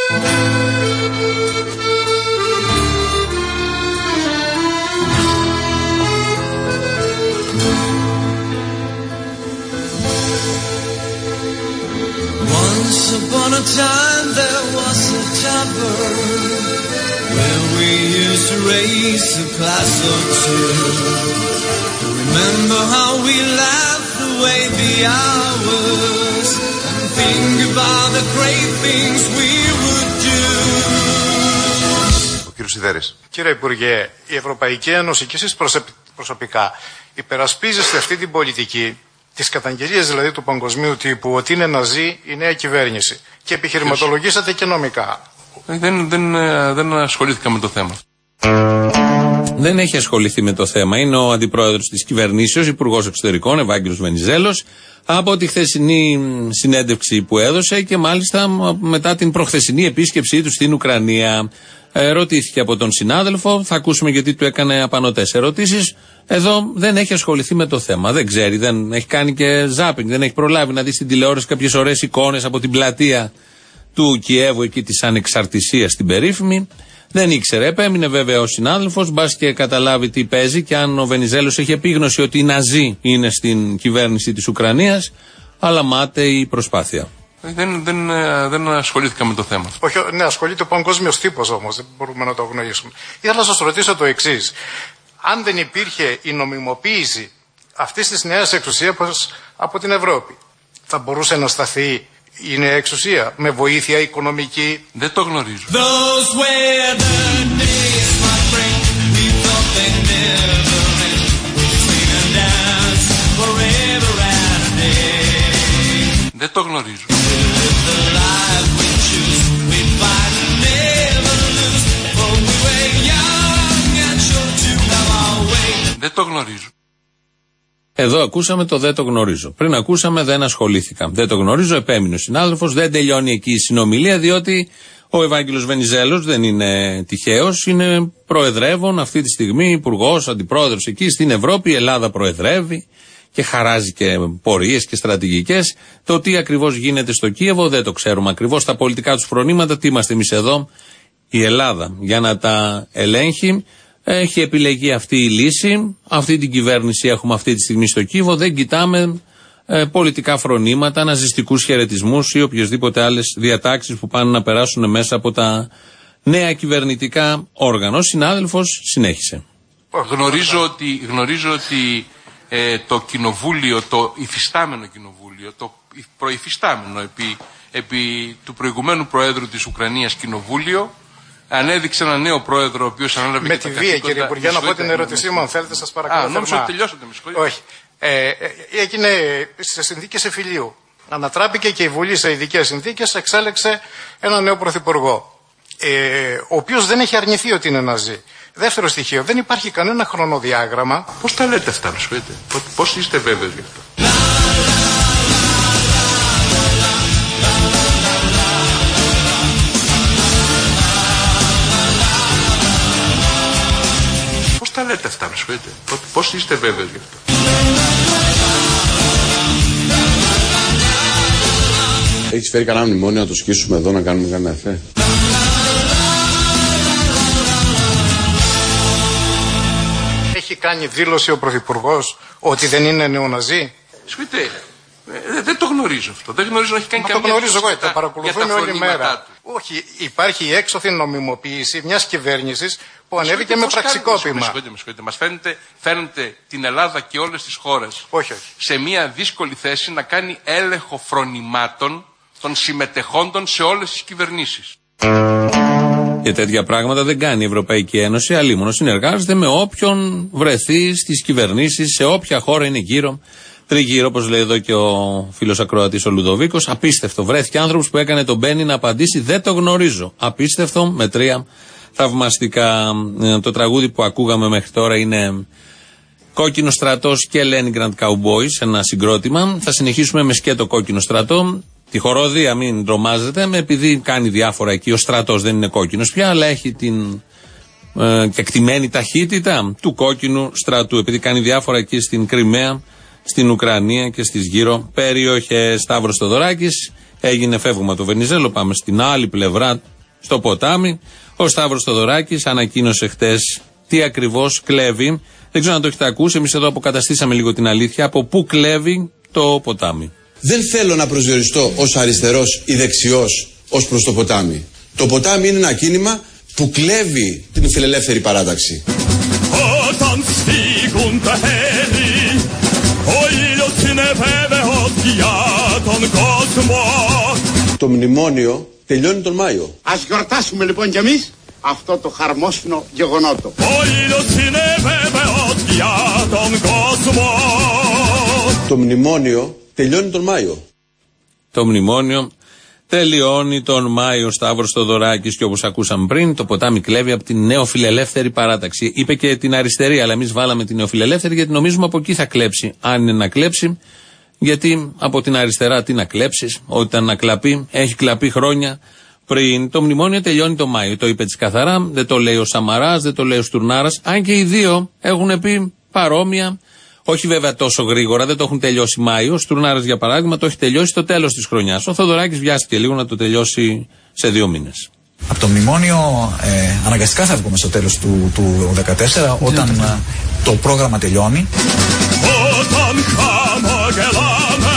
Once upon a time there was a tavern where we used to raise a glass or two. Remember how we laughed away the hours and think about the great things we would do. Ο κύριος Σιδέρης. Κύριε Υπουργέ, η Ευρωπαϊκή Ένωση και εσείς προσωπικά υπερασπίζεστε αυτή την πολιτική, τις καταγγελίες δηλαδή του παγκοσμίου τύπου, ότι είναι ναζί η νέα κυβέρνηση και επιχειρηματολογήσατε και νομικά. Δεν ασχολήθηκα με το θέμα. Δεν έχει ασχοληθεί με το θέμα. Είναι ο αντιπρόεδρος της κυβερνήσεως, υπουργός εξωτερικών, Ευάγγελος Βενιζέλος, από τη χθεσινή συνέντευξη που έδωσε και μάλιστα μετά την προχθεσινή επίσκεψή του στην Ουκρανία. Ρωτήθηκε από τον συνάδελφο, θα ακούσουμε γιατί του έκανε απανωτές ερωτήσεις. Εδώ δεν έχει ασχοληθεί με το θέμα. Δεν ξέρει, δεν έχει κάνει και ζάπινγκ, δεν έχει προλάβει να δει στην τηλεόραση κάποιες ωραίες εικόνες από την πλατεία του Κιέβου, εκεί της ανεξαρτησίας στην περίφημη. Δεν ήξερε. Επέμεινε βέβαια ο συνάδελφος, μπας και καταλάβει τι παίζει και αν ο Βενιζέλος έχει επίγνωση ότι οι Ναζί είναι στην κυβέρνηση της Ουκρανίας, αλλά μάταιη η προσπάθεια. Δεν ασχολήθηκα με το θέμα. Όχι, ναι, ασχολείται ο παγκόσμιος τύπος όμως, δεν μπορούμε να το αγνοήσουμε. Ήθελα να σας ρωτήσω το εξής. Αν δεν υπήρχε η νομιμοποίηση αυτής της νέας εξουσίας από την Ευρώπη, θα μπορούσε να σταθεί η νέα εξουσία με βοήθεια οικονομική? Δεν το γνωρίζω. Δεν το γνωρίζω. Δεν το γνωρίζω. Εδώ ακούσαμε το δεν το γνωρίζω. Πριν ακούσαμε δεν ασχολήθηκα. Δεν το γνωρίζω, επέμεινε ο συνάδελφος. Δεν τελειώνει εκεί η συνομιλία, διότι ο Ευάγγελος Βενιζέλος δεν είναι τυχαίος. Είναι προεδρεύων αυτή τη στιγμή, υπουργός, αντιπρόεδρος εκεί στην Ευρώπη. Η Ελλάδα προεδρεύει και χαράζει και πορείες και στρατηγικές. Το τι ακριβώς γίνεται στο Κίεβο δεν το ξέρουμε ακριβώς. Τα πολιτικά τους φρονήματα, τι είμαστε εμείς εδώ, η Ελλάδα, για να τα ελέγχει. Έχει επιλεγεί αυτή η λύση, αυτή την κυβέρνηση έχουμε αυτή τη στιγμή στο Κίεβο, δεν κοιτάμε πολιτικά φρονήματα, ναζιστικούς χαιρετισμούς ή οποιασδήποτε άλλες διατάξεις που πάνε να περάσουν μέσα από τα νέα κυβερνητικά όργανα. Ο συνάδελφος συνέχισε. Γνωρίζω ότι το κοινοβούλιο, το υφιστάμενο κοινοβούλιο, το προϊφιστάμενο επί του προηγουμένου Προέδρου της Ουκρανίας κοινοβούλιο, ανέδειξε ένα νέο πρόεδρο, ο οποίος ανέλαβε με τη βία, κύριε Υπουργέ, να πω την ερώτησή μου, αν θέλετε, σας παρακαλώ. Νόμιζα ότι τελειώσατε, με συγχωρείτε. Όχι. Έγινε σε συνθήκες εφηλίου. Ανατράπηκε και η Βουλή σε ειδικές συνθήκες, εξέλεξε ένα νέο πρωθυπουργό, ο οποίος δεν έχει αρνηθεί ότι είναι ναζί. Δεύτερο στοιχείο, δεν υπάρχει κανένα χρονοδιάγραμμα. Πώς τα λέτε αυτά, με συγχωρείτε? Πώς είστε βέβαιος γι' αυτό? Πώς τα λέτε αυτά, με συγχωρείτε? Πώς είστε βέβαιος γι' αυτό? Έχεις φέρει κανένα μνημόνιο να το σκίσουμε εδώ, να κάνουμε κανένα εφέ? Έχει κάνει δήλωση ο Πρωθυπουργός ότι δεν είναι νεοναζί? Συγχωρείτε, δεν το γνωρίζω αυτό. Δεν γνωρίζω να έχει κάνει καμία. Το γνωρίζω εγώ, το παρακολουθούμε όλη μέρα. Του. Όχι, υπάρχει η έξωθη νομιμοποίηση μιας κυβέρνησης που ανέβηκε με πραξικόπημα. Με συγχωρείτε. Μας φαίνεται την Ελλάδα και όλες τις χώρες σε μια δύσκολη θέση να κάνει έλεγχο φρονημάτων των συμμετεχόντων σε όλες τις κυβερνήσεις. Και τέτοια πράγματα δεν κάνει η Ευρωπαϊκή Ένωση, αλλήμωνο συνεργάζεται με όποιον βρεθεί στις κυβερνήσεις, σε όποια χώρα είναι γύρω, τριγύρω, όπως λέει εδώ και ο φίλος ακροατής ο Λουδοβίκος. Απίστευτο. Βρέθηκε άνθρωπος που έκανε τον Μπένι να απαντήσει δεν το γνωρίζω. Απίστευτο, με 3 θαυμαστικά. Το τραγούδι που ακούγαμε μέχρι τώρα είναι Κόκκινο Στρατός και Leningrad Cowboys, ένα συγκρότημα. Θα συνεχίσουμε με σκέτο Κόκκινο Στρατό. Τη χοροδία μην τρομάζετε, επειδή κάνει διάφορα εκεί. Ο στρατός δεν είναι κόκκινος πια, αλλά έχει την κεκτημένη ταχύτητα του Κόκκινου Στρατού, επειδή κάνει διάφορα εκεί στην Κριμαία, στην Ουκρανία και στις γύρω περιοχές. Σταύρος Θεοδωράκης, έγινε, φεύγουμε το Βενιζέλο, πάμε στην άλλη πλευρά στο ποτάμι. Ο Σταύρος Θοδωράκης ανακοίνωσε χτες τι ακριβώς κλέβει. Δεν ξέρω αν το έχετε ακούσει. Εμείς εδώ αποκαταστήσαμε λίγο την αλήθεια. Από πού κλέβει το ποτάμι. Δεν θέλω να προσδιοριστώ ως αριστερός ή δεξιός ως προς το ποτάμι. Το ποτάμι είναι ένα κίνημα που κλέβει την φιλελεύθερη παράταξη. Όταν στίγουν τα χέρι, ο ήλιος είναι βέβαιος για τον κόσμο. Το μνημόνιο τελειώνει τον Μάιο. Ας γιορτάσουμε λοιπόν κι εμείς αυτό το χαρμόσυνο γεγονότο. Ο ήλιος είναι βέβαιος για τον κόσμο. Το μνημόνιο τελειώνει τον Μάιο. Το μνημόνιο τελειώνει τον Μάιο. Σταύρος Θοδωράκης, και όπως ακούσαμε πριν, το ποτάμι κλέβει από την νεοφιλελεύθερη παράταξη. Είπε και την αριστερή, αλλά εμείς βάλαμε την νεοφιλελεύθερη γιατί νομίζουμε από εκεί θα κλέψει. Αν είναι να κλέψει, γιατί από την αριστερά τι να κλέψεις, όταν να κλαπεί, έχει κλαπεί χρόνια πριν. Το μνημόνιο τελειώνει το Μάιο. Το είπε έτσι καθαρά, δεν το λέει ο Σαμαράς, δεν το λέει ο Στουρνάρας, αν και οι δύο έχουν πει παρόμοια. Όχι βέβαια τόσο γρήγορα, δεν το έχουν τελειώσει Μάιο. Ο Στουρνάρας, για παράδειγμα, το έχει τελειώσει στο τέλος της χρονιάς. Ο Θοδωράκης βιάστηκε λίγο να το τελειώσει σε 2 μήνες. Από το μνημόνιο αναγκαστικά θα βγούμε στο τέλος του 2014, όταν το πρόγραμμα τελειώνει. Όταν χαμογελάμε,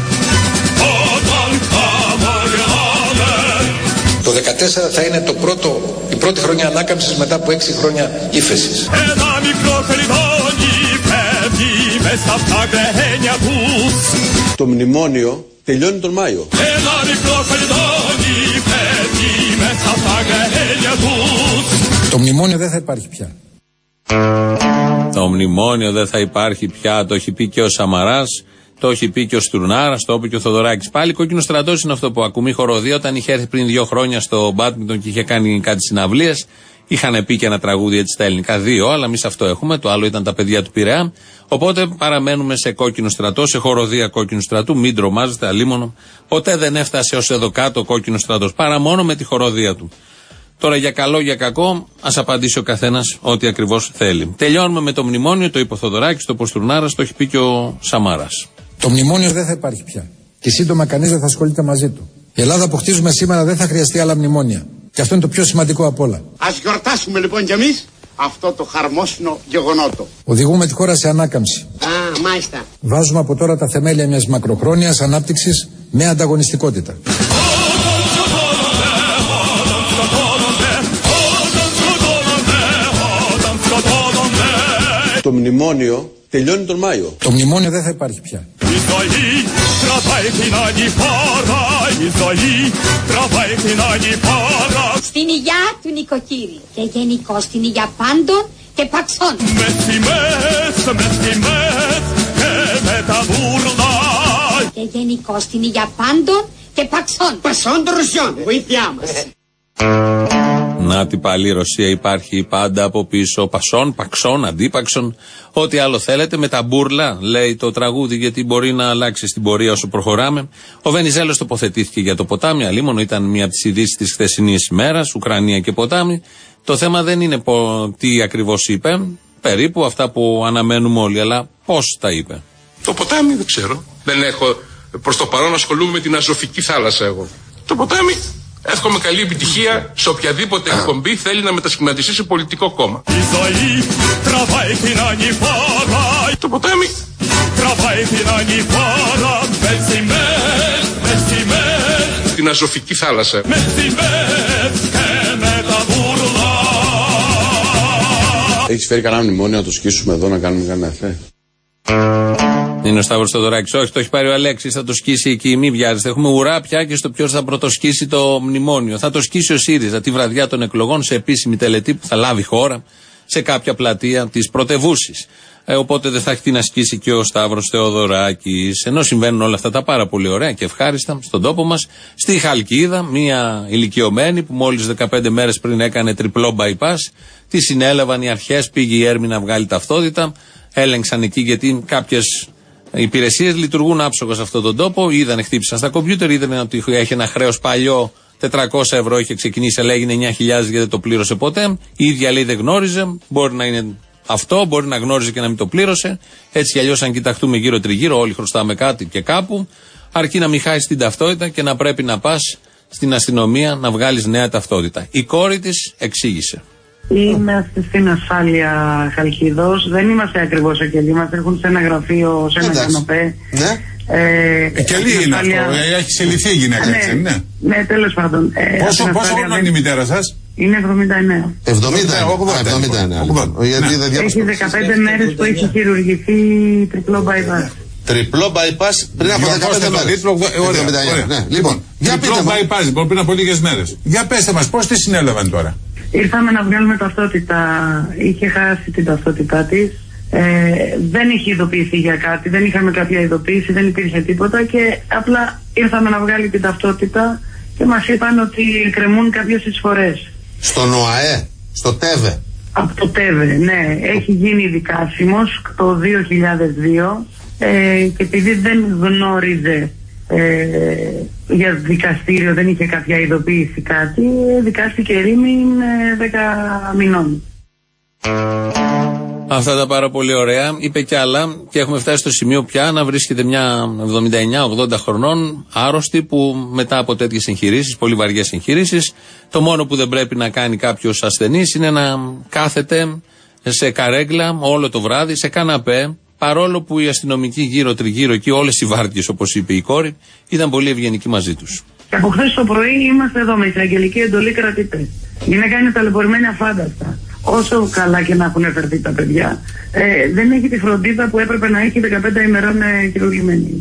όταν χαμογελάμε. Το 2014 θα είναι η πρώτη χρονιά ανάκαμψης μετά από 6 χρόνια ύφεσης. Ένα μικρό χελιδόνι φεύγει μέσα από τα γρένια τους. Το μνημόνιο τελειώνει τον Μάιο. Ένα μικρό χελιδόνι φεύγει μέσα από τα γρένια τους. Το μνημόνιο δεν θα υπάρχει πια. Το μνημόνιο δεν θα υπάρχει πια, το έχει πει και ο Σαμαράς, το έχει πει και ο Στουρνάρας, το είπε και ο Θοδωράκης. Πάλι κόκκινο στρατός είναι αυτό που ακούμε. Η χοροδία, όταν είχε έρθει πριν 2 χρόνια στο μπάντμιντον και είχε κάνει κάτι συναυλίες, είχαν πει και ένα τραγούδι έτσι στα ελληνικά, 2, αλλά εμείς αυτό έχουμε. Το άλλο ήταν τα παιδιά του Πειραιά. Οπότε παραμένουμε σε κόκκινο στρατό, σε χοροδία κόκκινου στρατού. Μην τρομάζετε, αλίμονο. Ποτέ δεν έφτασε ως εδώ κάτω ο κόκκινο στρατός, παρά μόνο με τη χοροδία του. Τώρα για καλό, για κακό, ας απαντήσει ο καθένας ό,τι ακριβώς θέλει. Τελειώνουμε με το μνημόνιο, το είπε ο Θοδωράκης, το είπε ο Στουρνάρας, το έχει πει και ο Σαμάρας. Το μνημόνιο δεν θα υπάρχει πια. Και σύντομα κανείς δεν θα ασχολείται μαζί του. Η Ελλάδα που χτίζουμε σήμερα δεν θα χρειαστεί άλλα μνημόνια. Και αυτό είναι το πιο σημαντικό απ' όλα. Ας γιορτάσουμε λοιπόν κι εμείς αυτό το χαρμόσυνο γεγονότο. Οδηγούμε τη χώρα σε ανάκαμψη. Α, μάλιστα. Βάζουμε από τώρα τα θεμέλια μιας μακροχρόνιας ανάπτυξης με ανταγωνιστικότητα. Το μνημόνιο τελειώνει τον Μάιο. Το μνημόνιο δεν θα υπάρχει πια. Στην υγειά του νοικοκύρη και γενικώς στην υγειά πάντων και παξών. Με στιγμές και με τα βούρλα. Και γενικώς στην υγειά πάντων και παξών. Πασόν των Ρωσιών, βοήθειά μας. Να την πάλι η Ρωσία υπάρχει πάντα από πίσω. Πασών, παξών, αντίπαξων, ό,τι άλλο θέλετε. Με τα μπούρλα, λέει το τραγούδι, γιατί μπορεί να αλλάξει στην πορεία όσο προχωράμε. Ο Βενιζέλος τοποθετήθηκε για το ποτάμι. Αλίμονο, ήταν μία από τις ειδήσεις της χθεσινής ημέρας. Ουκρανία και ποτάμι. Το θέμα δεν είναι τι ακριβώς είπε. Περίπου αυτά που αναμένουμε όλοι. Αλλά πώς τα είπε. Το ποτάμι δεν ξέρω. Δεν έχω. Προς το παρόν ασχολούμαι με την Αζωφική θάλασσα εγώ. Το ποτάμι. Εύχομαι καλή επιτυχία σε οποιαδήποτε εκπομπή θέλει να μετασχηματιστεί σε πολιτικό κόμμα. Το ποτάμι. Την Αζωφική θάλασσα. Έχεις φέρει κανένα μνημόνιο να το σκίσουμε εδώ να κάνουμε κανένα εφέ? Είναι ο Σταύρος Θοδωράκης. Όχι, το έχει πάρει ο Αλέξης, θα το σκίσει εκεί. Μην βιάζεστε. Έχουμε ουρά πια και στο ποιος θα πρωτοσκίσει το μνημόνιο. Θα το σκίσει ο ΣΥΡΙΖΑ τη βραδιά των εκλογών σε επίσημη τελετή που θα λάβει χώρα σε κάποια πλατεία της πρωτευούσης. Οπότε δεν θα έχει τι να σκίσει και ο Σταύρος Θεοδωράκης. Ενώ συμβαίνουν όλα αυτά τα πάρα πολύ ωραία και ευχάριστα στον τόπο μας, στη Χαλκίδα, μία ηλικιωμένη που μόλις 15 μέρες πριν έκανε τριπλό bypass, τη συνέλαβαν οι αρχές, πήγε η Έρμη να βγάλει ταυτότητα, έλεγξαν εκεί γιατί κάποιες υπηρεσίες λειτουργούν άψογα σε αυτόν τον τόπο. Είδανε, χτύπησαν στα κομπιούτερ, είδανε ότι έχει ένα χρέος παλιό 400 ευρώ, είχε ξεκινήσει, αλλά έγινε 9.000 γιατί δεν το πλήρωσε ποτέ. Η ίδια λέει δεν γνώριζε, μπορεί να είναι αυτό, μπορεί να γνώριζε και να μην το πλήρωσε. Έτσι κι αλλιώς, αν κοιταχτούμε γύρω τριγύρω, όλοι χρωστάμε κάτι και κάπου. Αρκεί να μην χάσει την ταυτότητα και να πρέπει να πας στην αστυνομία να βγάλεις νέα ταυτότητα. Η κόρη της εξήγησε. Είμαστε στην ασφάλεια Χαλκιδός. Δεν είμαστε ακριβώς εκκελοί. Μας έχουν σε ένα γραφείο, σε ένα κανοπέ. Ναι. Εκκελή είναι ασφάλεια... αυτό. Έχει συλληφθεί η γυναίκα, ναι, έτσι, ναι. Ναι, τέλος πάντων. Πόσο χρόνο είναι η μητέρα σας? Είναι 79. 79. Γιατί δεν έχει 15 μέρες που έχει χειρουργηθεί τριπλό bypass. Τριπλό bypass πριν από 15 μέρες. Ωραία. Λοιπόν, για πείτε μας. Τριπλό bypass λοιπόν πριν από λίγες μέρες. Για πέστε μας, πώς τη συνέλαβαν τώρα? Ήρθαμε να βγάλουμε ταυτότητα. Είχε χάσει την ταυτότητά της. Δεν είχε ειδοποιηθεί για κάτι, δεν είχαμε κάποια ειδοποίηση, δεν υπήρχε τίποτα και απλά ήρθαμε να βγάλει την ταυτότητα και μας είπαν ότι κρεμούν κάποιες εισφορές. Στον ΟΑΕ, στο ΤΕΒΕ. Από το ΤΕΒΕ, ναι. Έχει γίνει δικάσιμος το 2002 και επειδή δεν γνώριζε για δικαστήριο, δεν είχε κάποια ειδοποίηση κάτι, δικάστηκε ερήμην 10 μηνών. Αυτά τα πάρα πολύ ωραία. Είπε κι άλλα και έχουμε φτάσει στο σημείο πια να βρίσκεται μια 79-80 χρονών άρρωστη που μετά από τέτοιες εγχειρήσεις, πολύ βαριές εγχειρήσεις, το μόνο που δεν πρέπει να κάνει κάποιος ασθενής είναι να κάθεται σε καρέγκλα όλο το βράδυ, σε καναπέ, παρόλο που οι αστυνομικοί γύρω-τριγύρω εκεί, όλες οι βάρδιες όπως είπε η κόρη, ήταν πολύ ευγενικοί μαζί τους. Και από χθες το πρωί είμαστε εδώ με εισαγγελική εντολή κρατητές. Η γυναίκα είναι ταλαιπωρημένη αφάνταστα. Όσο καλά και να έχουν φερθεί τα παιδιά, δεν έχει τη φροντίδα που έπρεπε να έχει 15 ημερών χειρουργημένη.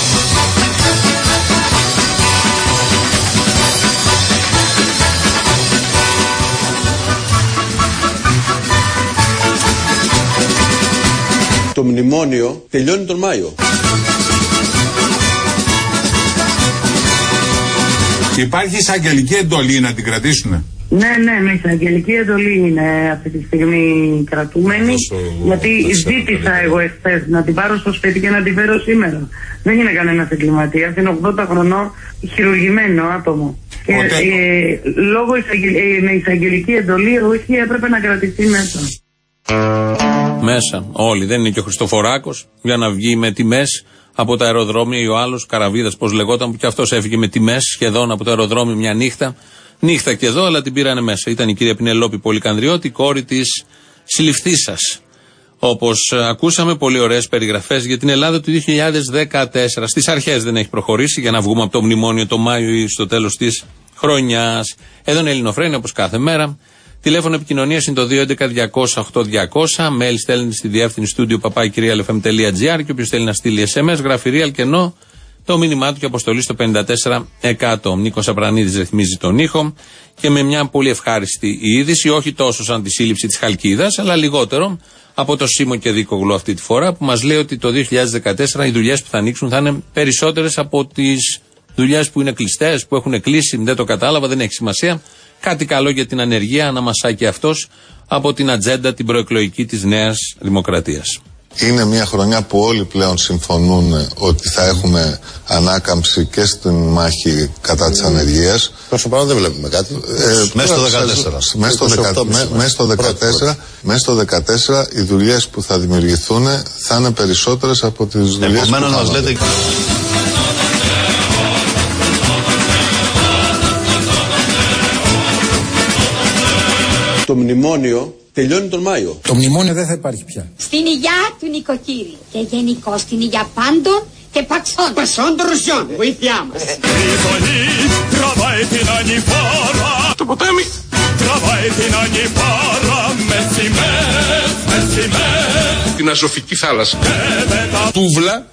Το μνημόνιο τελειώνει τον Μάιο. Υπάρχει εισαγγελική εντολή να την κρατήσουνε? Ναι, με εισαγγελική εντολή είναι αυτή τη στιγμή κρατούμενη. Γιατί ζήτησα εγώ εχθές να την πάρω στο σπίτι και να την φέρω σήμερα. Δεν είναι κανένας εγκληματίας, είναι 80 χρονών, χειρουργημένο άτομο. Και λόγω με εισαγγελική εντολή, όχι, έπρεπε να κρατηθεί μέσα. Μέσα, όλοι. Δεν είναι και ο Χριστοφοράκος για να βγει με τιμές από τα αεροδρόμια ή ο άλλος, Καραβίδας, πώς λεγόταν, που κι αυτός έφυγε με τιμές σχεδόν από το αεροδρόμιο μια νύχτα. Νύχτα και εδώ, αλλά την πήρανε μέσα. Ήταν η κυρία Πινελόπη Πολυκανδριώτη, κόρη της συλληφθήσας. Όπως ακούσαμε, πολύ ωραίες περιγραφές για την Ελλάδα του 2014. Στις αρχές δεν έχει προχωρήσει για να βγούμε από το μνημόνιο το Μάιο ή στο τέλος της χρονιάς. Εδώ είναι Ελληνοφρένεια όπως κάθε μέρα. Τηλέφωνο επικοινωνίας είναι το 211-200-8200. Mail στέλνετε στη διεύθυνση studio@kyrialfm.gr και όποιος θέλει να στείλει SMS, γράφει real και ενώ το μήνυμά του και αποστολή στο 54%. Νίκος Απρανίδης ρυθμίζει τον ήχο και με μια πολύ ευχάριστη είδηση, όχι τόσο σαν τη σύλληψη της Χαλκίδας, αλλά λιγότερο από το Σίμο και Δίκογλου αυτή τη φορά, που μας λέει ότι το 2014 οι δουλειές που θα ανοίξουν θα είναι περισσότερες από τις δουλειές που είναι κλειστές, που έχουν κλείσει. Δεν το κατάλαβα, δεν έχει σημασία. Κάτι καλό για την ανεργία, αναμασάει και αυτός από την ατζέντα την προεκλογική της Νέας Δημοκρατίας. Είναι μια χρονιά που όλοι πλέον συμφωνούν ότι θα έχουμε ανάκαμψη και στην μάχη κατά της ανεργίας. Προς το παρόν δεν βλέπουμε κάτι. Μέσα στο 2014. Μέσα στο 2014 οι δουλειές που θα δημιουργηθούν θα είναι περισσότερες από τις δουλειές που θα μας λέτε... Το μνημόνιο τελειώνει τον Μάιο. Το μνημόνιο δεν θα υπάρχει πια. Στην υγειά του νοικοκύρη και γενικώ στην υγειά πάντων και παξών. Πασών των Ρωσιών, βοήθειά μας. Το ποτάμι. Την Αζωφική θάλασσα. Τούβλα.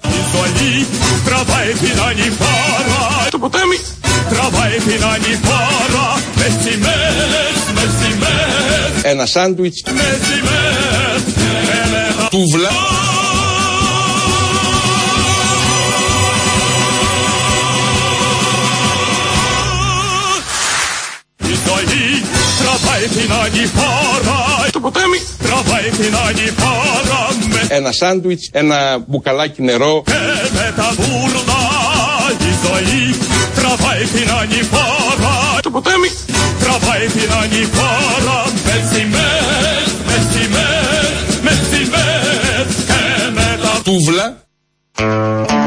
Το ποτάμι. Ένα σάντουιτς. Τούβλα. Το ποτάμι. Ένα σάντουιτς, ένα μπουκαλάκι νερό. Το ποτάμι. Τούβλα.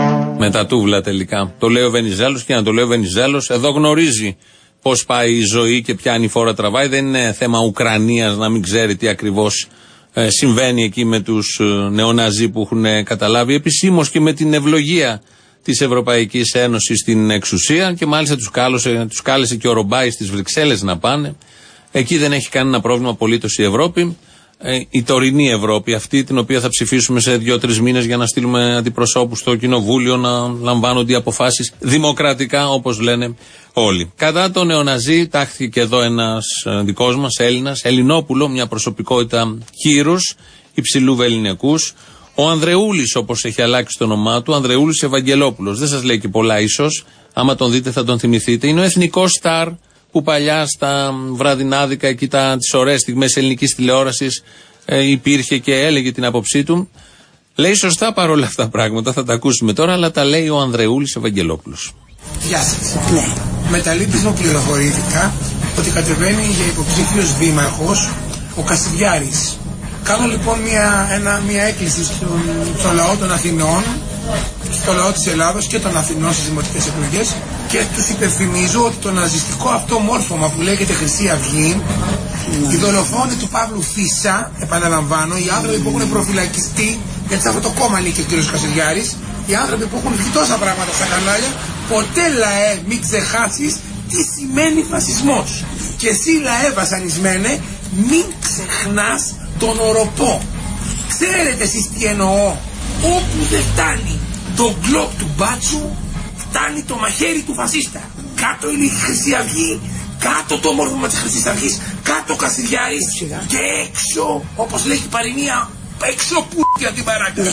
Με τα τούβλα τελικά. Το λέει ο Βενιζέλος, και να το λέει ο Βενιζέλος, εδώ γνωρίζει πώς πάει η ζωή και ποια ανηφόρα τραβάει. Δεν είναι θέμα Ουκρανίας να μην ξέρει τι ακριβώς συμβαίνει εκεί με τους νεοναζί που έχουν καταλάβει επισήμως και με την ευλογία της Ευρωπαϊκής Ένωσης στην εξουσία, και μάλιστα τους κάλεσε και ο Ρομπάι στις Βρυξέλλες να πάνε. Εκεί δεν έχει κανένα πρόβλημα απολύτως η Ευρώπη. Η τωρινή Ευρώπη, αυτή την οποία θα ψηφίσουμε σε 2-3 μήνες για να στείλουμε αντιπροσώπους στο Κοινοβούλιο να λαμβάνονται οι αποφάσεις δημοκρατικά, όπως λένε όλοι. Κατά τον νεοναζί τάχθηκε και εδώ ένας δικός μας Έλληνας, Ελληνόπουλο, μια προσωπικότητα κύρους, υψηλού βεληνικούς. Ο Ανδρεούλης, όπως έχει αλλάξει το όνομά του, Ανδρεούλης Ευαγγελόπουλος. Δεν σας λέει και πολλά ίσως. Άμα τον δείτε θα τον θυμηθείτε. Είναι ο εθνικός στάρ που παλιά στα βραδινάδικα, εκεί τις ωραίες στιγμές ελληνικής τηλεόρασης υπήρχε και έλεγε την άποψή του. Λέει σωστά παρόλα αυτά τα πράγματα, θα τα ακούσουμε τώρα, αλλά τα λέει ο Ανδρεούλης Ευαγγελόπουλος. Γεια σας. Ναι. Με τα λύπης μου πληροφορήθηκα ότι κατεβαίνει για υποψήφιος δήμαρχος ο Κασιδιάρης. Κάνω λοιπόν μια έκκληση στο λαό των Αθηνών, στο λαό της Ελλάδος και των Αθηνών στις δημοτικές εκλογές, και τους υπενθυμίζω ότι το ναζιστικό αυτό μόρφωμα που λέγεται Χρυσή Αυγή, οι δολοφόνοι του Παύλου Φίσα, επαναλαμβάνω, οι άνθρωποι που έχουν προφυλακιστεί, γιατί σε αυτό το κόμμα λέει και ο κύριος Κασιδιάρης, οι άνθρωποι που έχουν βγει τόσα πράγματα στα κανάλια, ποτέ λαέ μην ξεχάσεις τι σημαίνει φασισμός. Και εσύ λαέ βασανισμένε, μην ξεχνάς τον οροπό. Ξέρετε εσείς τι εννοώ? Όπου δεν φτάνει το γκλόπ του μπάτσου, φτάνει το μαχαίρι του φασίστα. Κάτω είναι η Χρυσή Αυγή, κάτω το μόρφωμα της Χρυσής Αυγής, κάτω ο Κασιδιάρης και έξω, όπως λέει η παροιμία, έξω π***για την παράκα.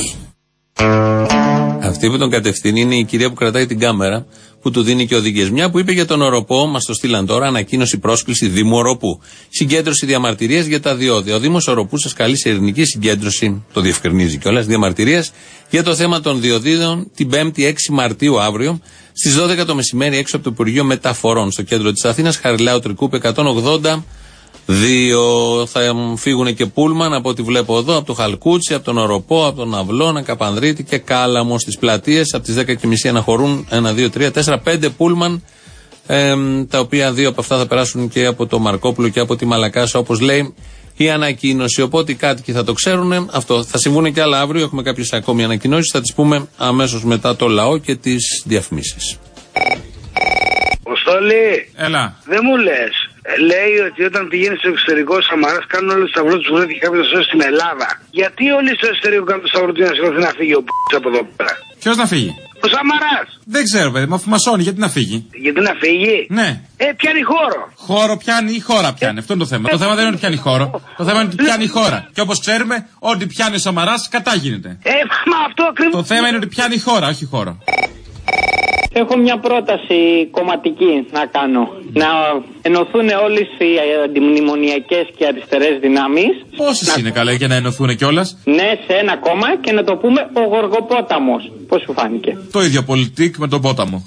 Αυτή που τον κατευθύνει είναι η κυρία που κρατάει την κάμερα, που του δίνει και οδηγίες. Μια που είπε για τον Οροπό, μας το στείλαν τώρα, ανακοίνωση πρόσκληση Δήμου Οροπού. Συγκέντρωση διαμαρτυρίας για τα διόδια. Ο Δήμος Οροπού σας καλεί σε ειρηνική συγκέντρωση, το διευκρινίζει κιόλας, διαμαρτυρίας για το θέμα των διοδίδων την 5η 6 Μαρτίου αύριο, στις 12 το μεσημέρι, έξω από το Υπουργείο Μεταφορών, στο κέντρο της Αθήνας, Χαριλάου Τρικούπη 180. Θα φύγουν και πούλμαν από ό,τι βλέπω εδώ, από το Χαλκούτσι, από τον Οροπό, από τον Αυλώνα, Καπανδρίτη και Κάλαμο στις πλατείες. Από τις 10:30 αναχωρούν 1, 2, 3, 4, 5 πούλμαν, τα οποία 2 από αυτά θα περάσουν και από το Μαρκόπουλο και από τη Μαλακάσα, όπως λέει η ανακοίνωση. Οπότε οι κάτοικοι θα το ξέρουν. Αυτό θα συμβούν και άλλα αύριο. Έχουμε κάποιες ακόμη ανακοινώσεις. Θα τις πούμε αμέσως μετά το λαό και τις διαφημίσεις. Αποστόλη, έλα. Δεν μου λες. Λέει ότι όταν πηγαίνει στο εξωτερικό ο Σαμαράς κάνουν όλο το σταυρό του που και κάποιο στο στην Ελλάδα. Γιατί όλοι στο εξωτερικό κάνουν το σταυρό του να σηκωθεί να φύγει ο από εδώ πέρα? Ποιος να φύγει? Ο Σαμαράς. Δεν ξέρω, παιδί, μα αφού μασώνει, γιατί να φύγει? Γιατί να φύγει? Ναι. Πιάνει χώρο. Χώρο πιάνει ή χώρα πιάνει? Αυτό είναι το θέμα. Το θέμα δεν είναι ότι πιάνει χώρο. Το θέμα είναι ότι πιάνει χώρα. Και όπως ξέρουμε, ό,τι πιάνει ο Σαμαράς κατά γίνεται. Μα αυτό ακριβώς. Το θέμα είναι ότι πιάνει χώρα, όχι χώρο. Έχω μια πρόταση κομματική να κάνω. Να ενωθούν όλες οι αντιμνημονιακές και αριστερές δυνάμεις. Πόσες είναι καλά για να ενωθούν κιόλας? Ναι, σε ένα κόμμα και να το πούμε ο Γοργοπόταμος. Πώς σου φάνηκε? Το ίδιο πολιτικ με τον Πόταμο.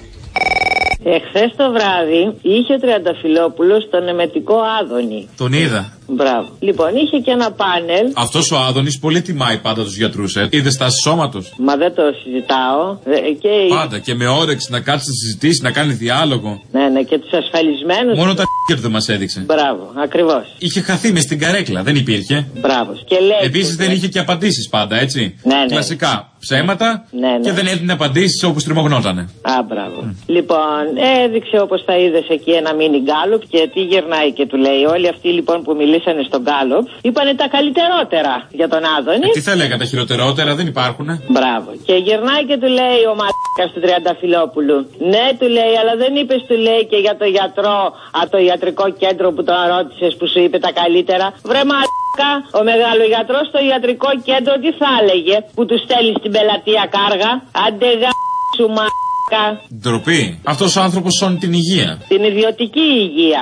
Εχθές το βράδυ είχε ο Τριανταφυλόπουλος τον εμετικό Άδωνη. Τον είδα. Μπράβο. Λοιπόν, είχε και ένα πάνελ. Αυτός ο Άδωνης πολύ τιμάει πάντα τους γιατρούς, Είδε στάση σώματος. Μα δεν το συζητάω. Πάντα και με όρεξη να κάτσει να συζητήσει, να κάνει διάλογο. Ναι, και τους ασφαλισμένους. Μόνο τα του δεν μας έδειξε. Μπράβο, ακριβώς. Είχε χαθεί μες στην καρέκλα, δεν υπήρχε. Μπράβο. Επίσης δεν είχε και απαντήσεις πάντα, έτσι. Ναι. Κλασικά ψέματα ναι. Και δεν έδινε απαντήσεις όπως τριμωγνότανε. Α, μπράβο. Λοιπόν, έδειξε όπως τα είδες εκεί ένα μίνι γκάλοπ και τι γυρνάει και του λέει. Όλοι αυτοί λοιπόν που μιλήσανε στον γκάλοπ είπανε τα καλύτερότερα για τον Άδωνη. Τι θα λέγανε, τα χειρότερότερα δεν υπάρχουνε. Μπράβο. Και γυρνάει και του λέει ο μαλάκας του Τριανταφυλόπουλου. Ναι, του λέει, αλλά δεν είπες, του λέει, και για το γιατρό από το ιατρικό κέντρο που τον ρώτησες που σου είπε τα καλύτερα. Βρε μαλάκα, ο μεγάλο γιατρός στο ιατρικό κέντρο τι θα έλεγε που του στέλνει στην πελατεία κάργα? Άντε σου μαλάκα. Ντροπή. Αυτός ο άνθρωπος σώνει την υγεία. Την ιδιωτική υγεία.